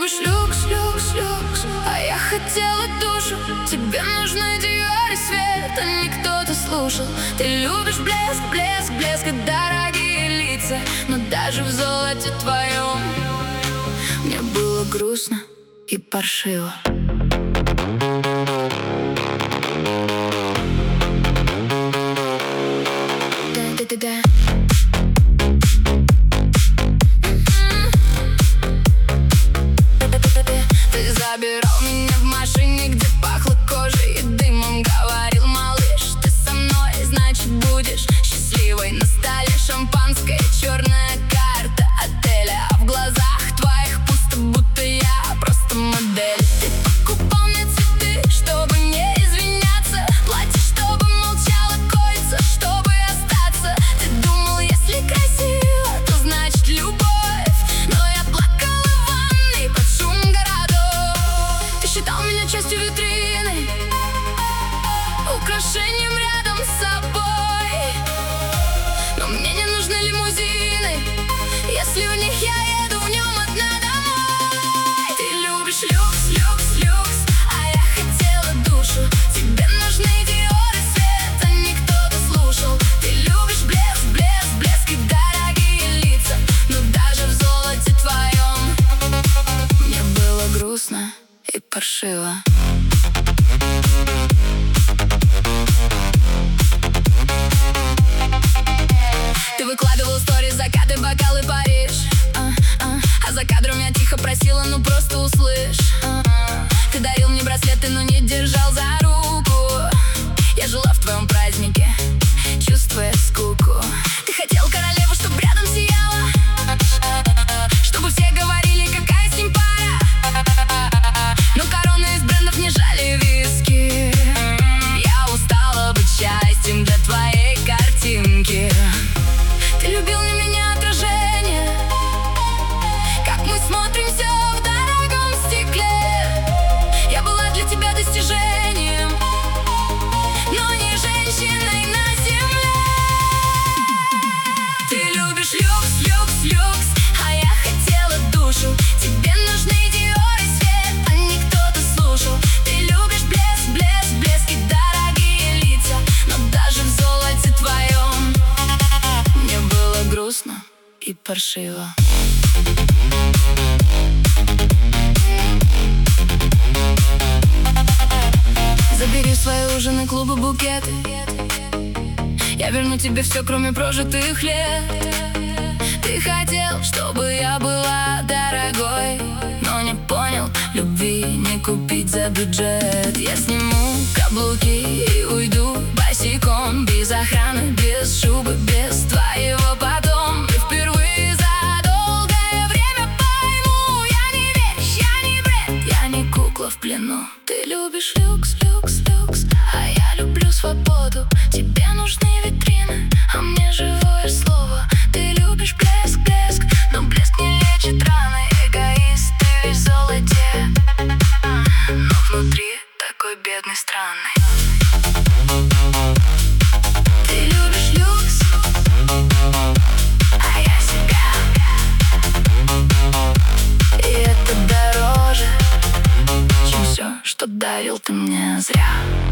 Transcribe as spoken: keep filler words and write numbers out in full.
любишь люкс, люкс, люкс, а я хотела душу. Тебе нужны Диор и свет, а не кто-то слушал. Ты любишь блеск, блеск, блеск и дорогие лица, но даже в золоте твоем мне было грустно и паршиво. Да-да-да-да. Ты забирал меня в машине, где пахло кожей и дымом. Говорил: малыш, ты со мной, значит будешь счастливой. На столе шампанское, черная карта отеля, а в глазах твоих пусто, будто я просто модель. Ты покупал мне цветы, чтобы не извиняться, платье, чтобы молчала, кольца, чтобы остаться. Ты думал, если красиво, то значит любовь, но я плакала в ванной под шум городов. Ты считал меня частью витрины, украшением рядом с собой, но мне не нужны лимузины, если в них я еду в нем одна домой. Ты любишь люкс, люкс, люкс, а я хотела душу. Тебе нужны Диор и свет, а не кто-то слушал. Ты любишь блеск, блеск, блеск и дорогие лица, но даже в золоте твоем мне было грустно и паршиво. Ты выкладывал стори, закаты, бокалы, Париж, а, а, а за кадром я тихо просила: ну просто услышь. а, а. Ты дарил мне браслеты, но не держал за руку. Я жила в твоем празднике, чувствуя скуку. Ты хотел королеву, чтоб рядом сияла, чтобы все говорили, какая с ним пара. Но короны из брендов не жали виски. Я устала быть счастьем для твоей картинки. Ты любил на меня отражение, как мы смотримся в дорогом стекле. Я была для тебя достижением, но не женщиной на земле. Ты любишь люкс, люкс, люкс, а я хотела душу. Тебе нужны Диор и свет, а не кто-то слушал. Ты любишь блеск, блеск, блеск и дорогие лица, но даже в золоте твоем мне было грустно и паршиво. Забери в свои ужины, клубы, букеты. Я верну тебе все, кроме прожитых лет. Ты хотел, чтобы я была дорогой, но не понял, любви не купить за бюджет. Я сниму каблуки и уйду босиком, без охраны, без шубы, без твоего потом. И впервые за долгое время пойму: я не вещь, я не бред, я не кукла в плену. Ты любишь люкс, люкс, люкс, а я люблю свободу. Тебе нужны витрины, а мне живое слово. Ты любишь блеск, блеск, но блеск не лечит раны. Эгоист, ты весь в золоте, но внутри такой бедный, странный. Ты любишь люкс, а я себя, и это дороже, чем все, что дарил ты мне зря.